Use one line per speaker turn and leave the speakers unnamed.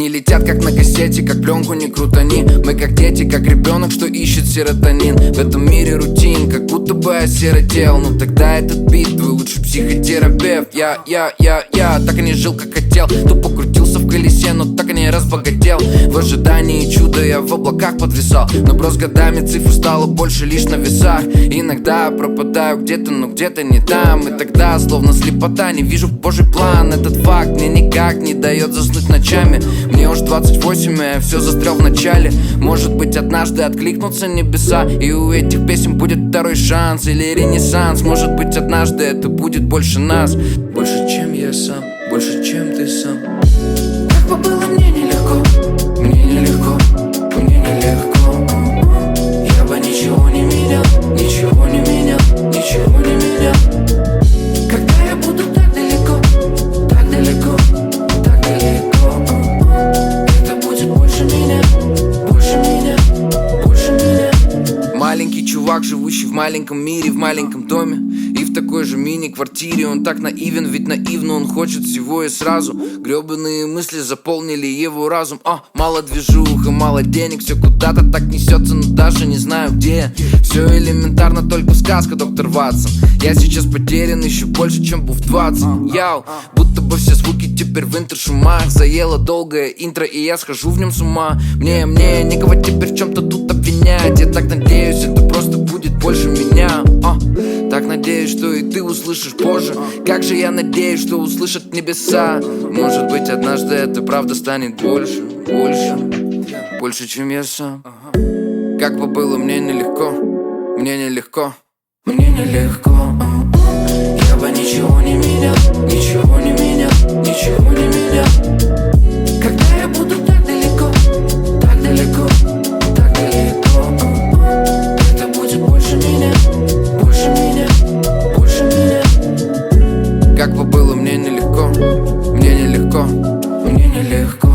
летят как на кассете, как пленку не крутани. Мы как дети, как ребенок, что ищет серотонин. В этом мире рутин, как будто бы осиротел. Но тогда этот бит, твой лучший психотерапевт. Я так и не жил, как хотел. Тупо крутился в колесе, но так и не разбогател. В ожидании чуда я в облаках подвисал. Но брос годами цифр стало больше лишь на весах. Иногда пропадаю где-то, но где-то не там. И тогда, словно слепота, не вижу божий план. Этот факт мне никак не дает заснуть ночами. Мне уж 28, и я все застрял в начале. Может быть, однажды откликнутся небеса, и у этих песен будет второй шанс или ренессанс. Может быть, однажды это будет больше нас. Больше, чем я сам, больше, чем ты сам. Как бы было мне нелегко, мне нелегко, мне нелегко. Я бы ничего не менял, ничего не менял, ничего не менял. Когда я буду так далеко, так далеко, так далеко, это будет больше меня, больше меня, больше меня. Маленький чувак, живущий в маленьком мире, в маленьком доме и в такой же мини-квартире. Он так наивен, ведь наивно он хочет всего и сразу. Гребаные мысли заполнили его разум. Мало движух и мало денег, все куда-то так несется, но даже не знаю где. Все элементарно, только сказка, доктор Ватсон. Я сейчас потерян еще больше, чем был в 20. Яу, будто бы все звуки теперь в интершумах. Заело долгое интро, и я схожу в нем с ума. Мне никого теперь в чем-то тут обвинять. Я так надеюсь, это просто будет больше меня. Так надеюсь, что и ты услышишь позже. Как же я надеюсь, что услышат небеса. Может быть, однажды это правда станет больше, больше, больше, чем я сам. Как бы было мне нелегко, мне нелегко, мне нелегко. Я бы ничего не менял, ничего не менял, ничего не менял. Когда я буду так далеко, так далеко, так далеко, это будет больше меня, больше меня, больше меня. Как бы было мне нелегко, мне нелегко, мне нелегко.